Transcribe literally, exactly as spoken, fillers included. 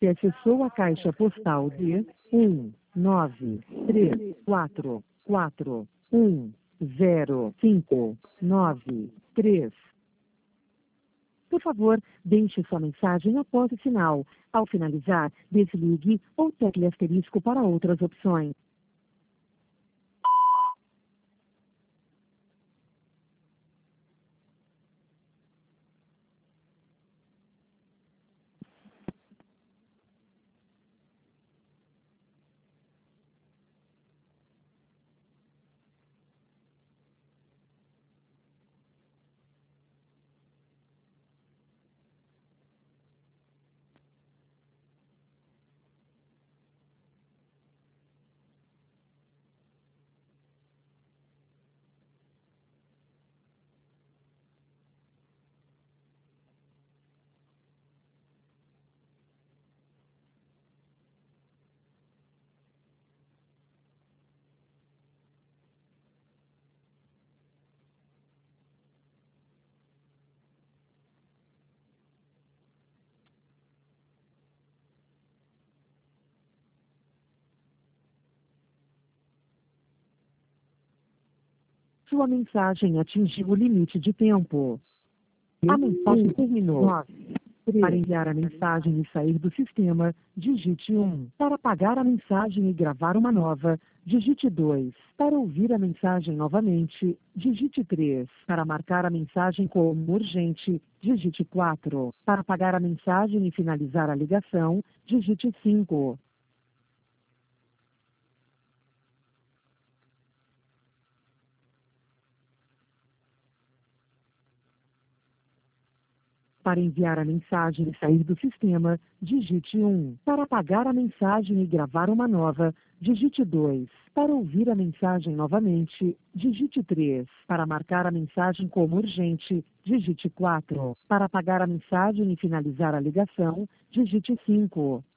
Se acessou a caixa postal de um nove três quatro quatro um zero cinco nove três. Por favor, deixe sua mensagem após o sinal. Ao finalizar, desligue ou tecle asterisco para outras opções. Sua mensagem atingiu o limite de tempo. A mensagem terminou. Para enviar a mensagem e sair do sistema, digite um. Para apagar a mensagem e gravar uma nova, digite dois. Para ouvir a mensagem novamente, digite três. Para marcar a mensagem como urgente, digite quatro. Para apagar a mensagem e finalizar a ligação, digite cinco. Para enviar a mensagem e sair do sistema, digite um. Para apagar a mensagem e gravar uma nova, digite dois. Para ouvir a mensagem novamente, digite três. Para marcar a mensagem como urgente, digite quatro. Para apagar a mensagem e finalizar a ligação, digite cinco.